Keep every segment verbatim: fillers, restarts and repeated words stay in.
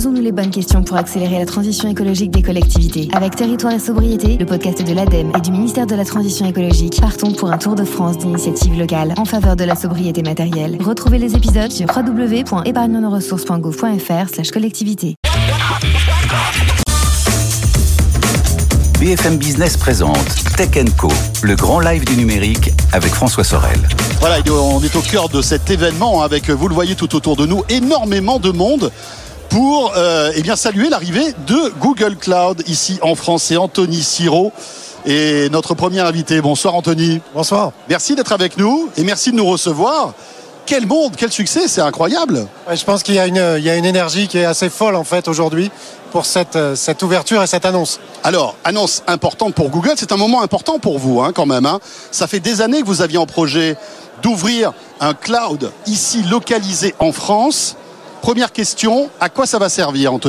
Posons-nous les bonnes questions pour accélérer la transition écologique des collectivités. Avec Territoire et Sobriété, le podcast de l'ADEME et du ministère de la Transition écologique, partons pour un tour de France d'initiatives locales en faveur de la sobriété matérielle. Retrouvez les épisodes sur w w w point épargne nos ressources point gouv point f r slash collectivité. B F M Business présente Tech and Co, le grand live du numérique avec François Sorel. Voilà, on est au cœur de cet événement avec, vous le voyez tout autour de nous, énormément de monde pour euh, eh bien, saluer l'arrivée de Google Cloud ici en France. C'est Anthony Siro et notre premier invité. Bonsoir Anthony. Bonsoir. Merci d'être avec nous et merci de nous recevoir. Quel monde, quel succès, c'est incroyable. Ouais, je pense qu'il y a, une, il y a une énergie qui est assez folle en fait aujourd'hui pour cette, cette ouverture et cette annonce. Alors, annonce importante pour Google, c'est un moment important pour vous hein, quand même. Hein. Ça fait des années que vous aviez en projet d'ouvrir un cloud ici localisé en France. Première question, à quoi ça va servir Anthony ?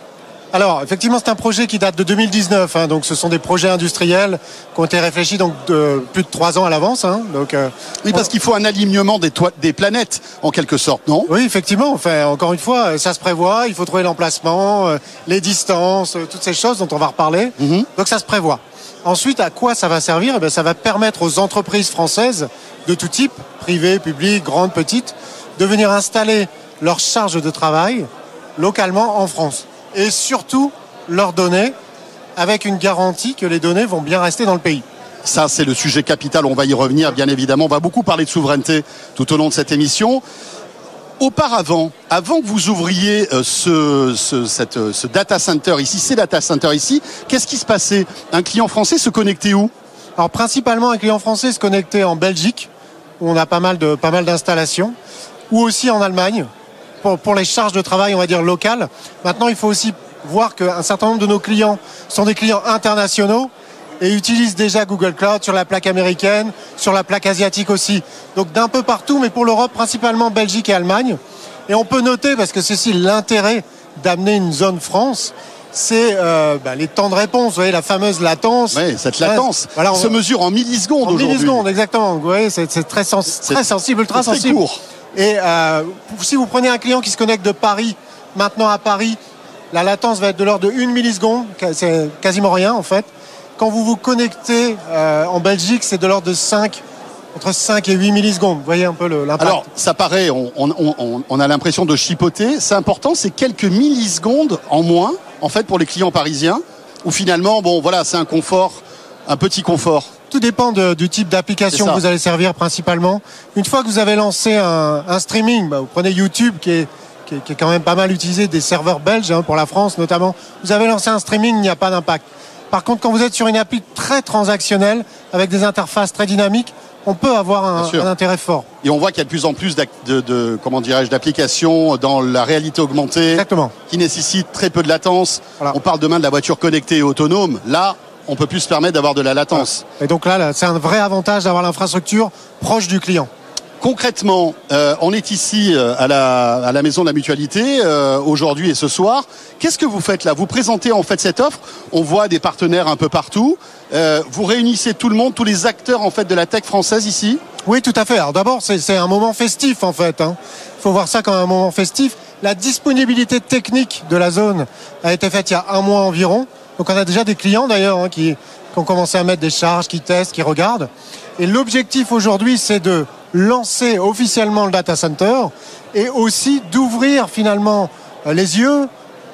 Alors, effectivement, c'est un projet qui date de deux mille dix-neuf. Hein, donc, ce sont des projets industriels qui ont été réfléchis donc de plus de trois ans à l'avance. Hein, donc, euh, oui, parce on... qu'il faut un alignement des, to- des planètes, en quelque sorte, non ? Oui, effectivement. Enfin, encore une fois, ça se prévoit. Il faut trouver l'emplacement, euh, les distances, euh, toutes ces choses dont on va reparler. Mm-hmm. Donc, ça se prévoit. Ensuite, à quoi ça va servir ? Eh bien, ça va permettre aux entreprises françaises de tout type, privées, publiques, grandes, petites, de venir installer leur charge de travail localement en France. Et surtout leurs données avec une garantie que les données vont bien rester dans le pays. Ça, c'est le sujet capital, on va y revenir bien évidemment. On va beaucoup parler de souveraineté tout au long de cette émission. Auparavant, avant que vous ouvriez euh, ce, ce, cette, ce data center ici, ces data centers ici, qu'est-ce qui se passait ? Un client français se connectait où ? Alors principalement, un client français se connectait en Belgique, où on a pas mal, de, pas mal d'installations, ou aussi en Allemagne. Pour, pour les charges de travail, on va dire, locales. Maintenant, il faut aussi voir qu'un certain nombre de nos clients sont des clients internationaux et utilisent déjà Google Cloud sur la plaque américaine, sur la plaque asiatique aussi. Donc d'un peu partout, mais pour l'Europe, principalement Belgique et Allemagne. Et on peut noter, parce que c'est aussi l'intérêt d'amener une zone France, c'est euh, bah, les temps de réponse, vous voyez, la fameuse latence. Oui, cette latence voilà, on... se mesure en millisecondes en aujourd'hui. En millisecondes, exactement. Vous voyez, c'est, c'est très, sens... c'est... très sensible, ultra c'est sensible. Court. Et euh, si vous prenez un client qui se connecte de Paris, maintenant à Paris, la latence va être de l'ordre de une milliseconde, c'est quasiment rien en fait. Quand vous vous connectez euh, en Belgique, c'est de l'ordre de cinq, entre cinq et huit millisecondes. Vous voyez un peu le, l'impact. Alors, ça paraît, on, on, on, on a l'impression de chipoter. C'est important, c'est quelques millisecondes en moins, en fait, pour les clients parisiens, où finalement, bon, voilà, c'est un confort, un petit confort. Tout dépend de, du type d'application que vous allez servir principalement. Une fois que vous avez lancé un, un streaming, bah, vous prenez YouTube qui est, qui, est, qui est quand même pas mal utilisé, des serveurs belges hein, pour la France notamment. Vous avez lancé un streaming, il n'y a pas d'impact. Par contre, quand vous êtes sur une appli très transactionnelle, avec des interfaces très dynamiques, on peut avoir un, un intérêt fort. Et on voit qu'il y a de plus en plus de, de, comment dirais-je, d'applications dans la réalité augmentée. Exactement. Qui nécessitent très peu de latence. Voilà. On parle demain de la voiture connectée et autonome. Là, on peut plus se permettre d'avoir de la latence. Et donc là, là, c'est un vrai avantage d'avoir l'infrastructure proche du client. Concrètement, euh, on est ici euh, à, la, à la Maison de la Mutualité euh, aujourd'hui et ce soir. Qu'est-ce que vous faites là ? Vous présentez en fait cette offre. On voit des partenaires un peu partout. Euh, vous réunissez tout le monde, tous les acteurs en fait de la tech française ici ? Oui, tout à fait. Alors d'abord, c'est, c'est un moment festif en fait. Il hein. faut voir ça comme un moment festif. La disponibilité technique de la zone a été faite il y a un mois environ. Donc on a déjà des clients d'ailleurs hein, qui, qui ont commencé à mettre des charges, qui testent, qui regardent. Et l'objectif aujourd'hui, c'est de lancer officiellement le data center et aussi d'ouvrir finalement les yeux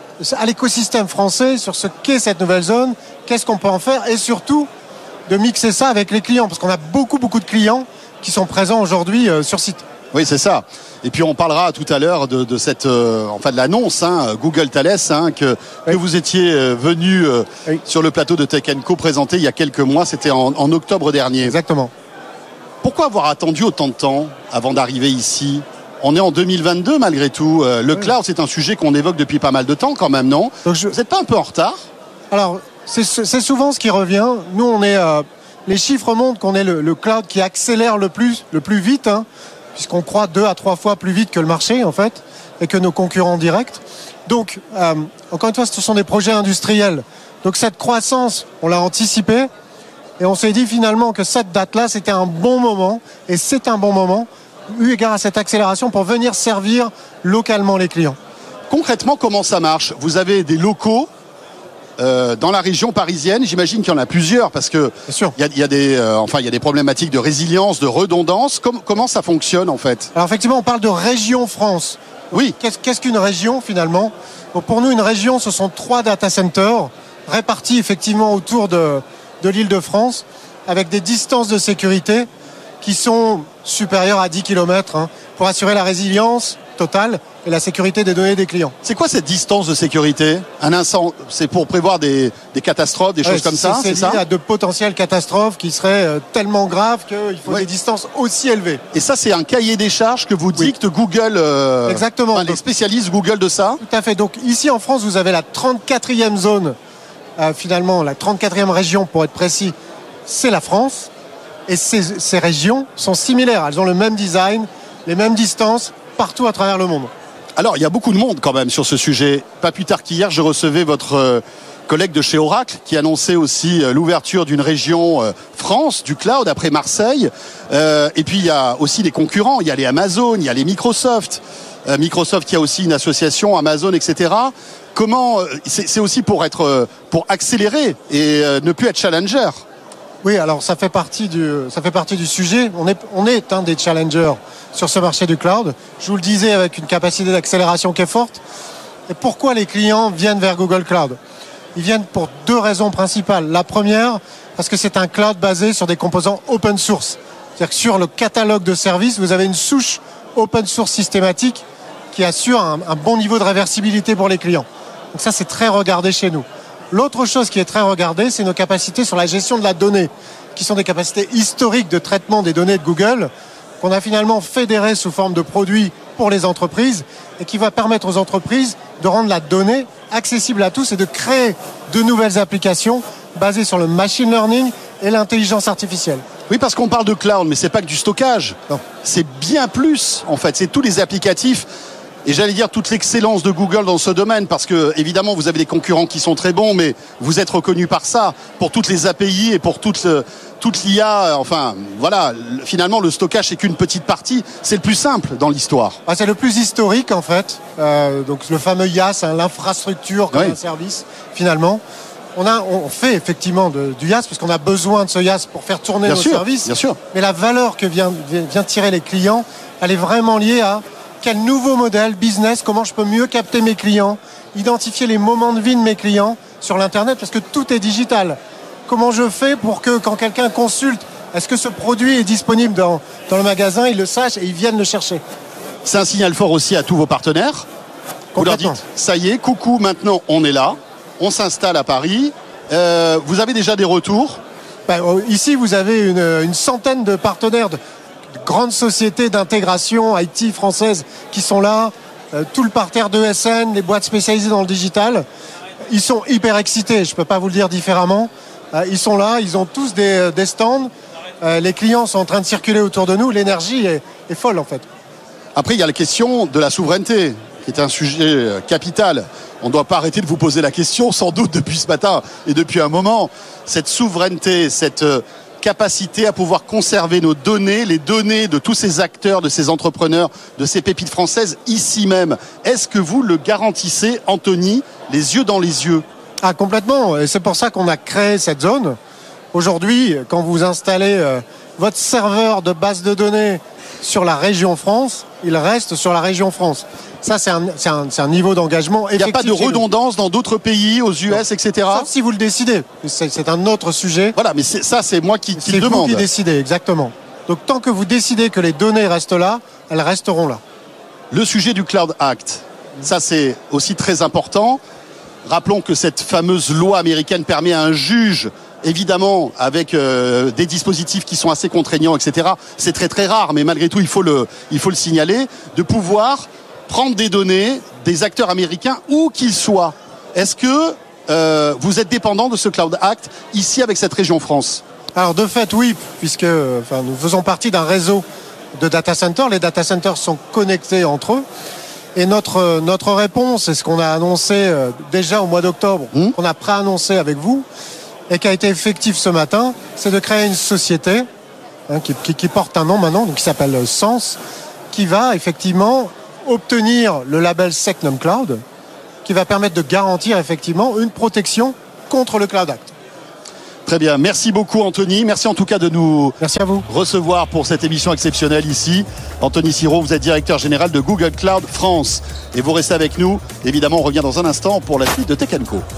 à l'écosystème français sur ce qu'est cette nouvelle zone, qu'est-ce qu'on peut en faire et surtout de mixer ça avec les clients parce qu'on a beaucoup beaucoup de clients qui sont présents aujourd'hui euh, sur site. Oui, c'est ça. Et puis on parlera tout à l'heure de, de cette, euh, enfin de l'annonce, hein, Google Thales, hein, que, oui. que vous étiez euh, venu euh, oui. sur le plateau de Tech and Co présenter il y a quelques mois. C'était en, en octobre dernier. Exactement. Pourquoi avoir attendu autant de temps avant d'arriver ici ? On est en deux mille vingt-deux malgré tout. Euh, le oui. cloud, c'est un sujet qu'on évoque depuis pas mal de temps quand même, non ? Donc je... Vous n'êtes pas un peu en retard ? Alors, c'est, c'est souvent ce qui revient. Nous, on est, euh, les chiffres montrent qu'on est le, le cloud qui accélère le plus, le plus vite, hein, puisqu'on croît deux à trois fois plus vite que le marché, en fait, et que nos concurrents directs. Donc, euh, encore une fois, ce sont des projets industriels. Donc, cette croissance, on l'a anticipée, et on s'est dit finalement que cette date-là, c'était un bon moment, et c'est un bon moment, eu égard à cette accélération, pour venir servir localement les clients. concrètement, comment ça marche? Vous avez des locaux euh, dans la région parisienne. J'imagine qu'il y en a plusieurs parce que il y a, y a des, euh, enfin, il y a des problématiques de résilience, de redondance. Com- comment ça fonctionne en fait? Alors effectivement, on parle de région France. Oui. Qu'est-ce, qu'est-ce qu'une région finalement? Donc, pour nous, une région, ce sont trois data centers répartis effectivement autour de, de l'Île-de-France avec des distances de sécurité qui sont supérieures à dix kilomètres hein, pour assurer la résilience totale et la sécurité des données des clients. C'est quoi cette distance de sécurité? Un incendie, c'est pour prévoir des, des catastrophes, des ouais, choses comme c'est, ça, c'est, c'est c'est ça? lié à de potentielles catastrophes qui seraient euh, tellement graves qu'il faut ouais. des distances aussi élevées. Et ça, c'est un cahier des charges que vous dicte oui. Google. Euh, Exactement. Enfin, les spécialistes Google de ça. Tout à fait. Donc ici en France, vous avez la trente-quatrième zone, euh, finalement la trente-quatrième région pour être précis, c'est la France. Et ces, ces régions sont similaires. Elles ont le même design, les mêmes distances partout à travers le monde. Alors, il y a beaucoup de monde quand même sur ce sujet. Pas plus tard qu'hier, je recevais votre euh, collègue de chez Oracle qui annonçait aussi euh, l'ouverture d'une région euh, France, du cloud, après Marseille. Euh, et puis, il y a aussi des concurrents. Il y a les Amazon, il y a les Microsoft. Euh, Microsoft qui a aussi une association, Amazon, et cetera. Comment, euh, c'est, c'est aussi pour être, euh, pour accélérer et euh, ne plus être challenger. Oui, alors ça fait partie du, ça fait partie du sujet. On est, on est un des challengers sur ce marché du cloud. Je vous le disais, avec une capacité d'accélération qui est forte. Et pourquoi les clients viennent vers Google Cloud? Ils viennent pour deux raisons principales. La première, parce que c'est un cloud basé sur des composants open source. C'est-à-dire que sur le catalogue de services, vous avez une souche open source systématique qui assure un, un bon niveau de réversibilité pour les clients. Donc ça, c'est très regardé chez nous. L'autre chose qui est très regardée, c'est nos capacités sur la gestion de la donnée, qui sont des capacités historiques de traitement des données de Google, qu'on a finalement fédérées sous forme de produits pour les entreprises, et qui va permettre aux entreprises de rendre la donnée accessible à tous et de créer de nouvelles applications basées sur le machine learning et l'intelligence artificielle. Oui, parce qu'on parle de cloud, mais c'est pas que du stockage. Non. C'est bien plus, en fait. C'est tous les applicatifs. Et j'allais dire toute l'excellence de Google dans ce domaine, parce que évidemment vous avez des concurrents qui sont très bons, mais vous êtes reconnus par ça, pour toutes les A P I et pour toute, toute l'I A. Enfin, voilà, finalement le stockage c'est qu'une petite partie, c'est le plus simple dans l'histoire. Ah, c'est le plus historique en fait, euh, donc le fameux I A S, hein, l'infrastructure comme oui. un service finalement. On, a, on fait effectivement de, du I A S, parce qu'on a besoin de ce I A S pour faire tourner bien nos sûr, services, bien sûr. Mais la valeur que vient, vient tirer les clients, elle est vraiment liée à quel nouveau modèle business, comment je peux mieux capter mes clients, identifier les moments de vie de mes clients sur l'internet, parce que tout est digital. Comment je fais pour que quand quelqu'un consulte, est-ce que ce produit est disponible dans, dans le magasin, il le sache et ils viennent le chercher. C'est un signal fort aussi à tous vos partenaires. Vous leur dites, ça y est, coucou, maintenant on est là, on s'installe à Paris. Euh, vous avez déjà des retours? Ben, ici, vous avez une, une centaine de partenaires de grandes sociétés d'intégration I T françaises qui sont là, euh, tout le parterre de E S N, les boîtes spécialisées dans le digital. Ils sont hyper excités, je ne peux pas vous le dire différemment. Euh, ils sont là, ils ont tous des, des stands. Euh, les clients sont en train de circuler autour de nous. L'énergie est, est folle en fait. Après, il y a la question de la souveraineté, qui est un sujet capital. On ne doit pas arrêter de vous poser la question, sans doute depuis ce matin et depuis un moment. Cette souveraineté, cette capacité à pouvoir conserver nos données, les données de tous ces acteurs, de ces entrepreneurs, de ces pépites françaises, ici même. Est-ce que vous le garantissez, Anthony, les yeux dans les yeux? Ah, complètement. Et c'est pour ça qu'on a créé cette zone. Aujourd'hui, quand vous installez euh, votre serveur de base de données sur la région France, il reste sur la région France. Ça, c'est un, c'est un, c'est un niveau d'engagement effectif. Il n'y a pas de redondance dans d'autres pays, aux U S, non. et cetera. Sauf si vous le décidez. C'est, c'est un autre sujet. Voilà, mais c'est, ça, c'est moi qui, qui le demande. C'est vous qui décidez, exactement. Donc, tant que vous décidez que les données restent là, elles resteront là. Le sujet du Cloud Act, ça, c'est aussi très important. Rappelons que cette fameuse loi américaine permet à un juge, évidemment, avec euh, des dispositifs qui sont assez contraignants, et cetera. C'est très, très rare, mais malgré tout, il faut le, il faut le signaler, de pouvoir prendre des données des acteurs américains où qu'ils soient. Est-ce que euh, vous êtes dépendant de ce Cloud Act ici avec cette région France? Alors de fait oui, puisque enfin, nous faisons partie d'un réseau de data centers. Les data centers sont connectés entre eux. Et notre, notre réponse, c'est ce qu'on a annoncé euh, déjà au mois d'octobre, mmh. qu'on a pré-annoncé avec vous, et qui a été effectif ce matin, c'est de créer une société hein, qui, qui, qui porte un nom maintenant, donc qui s'appelle Sens, qui va effectivement obtenir le label Secnum Cloud, qui va permettre de garantir effectivement une protection contre le Cloud Act. Très bien, merci beaucoup Anthony, merci en tout cas de nous merci à vous. recevoir pour cette émission exceptionnelle ici. Anthony Siro, vous êtes directeur général de Google Cloud France et vous restez avec nous. Évidemment, on revient dans un instant pour la suite de Tech and Co.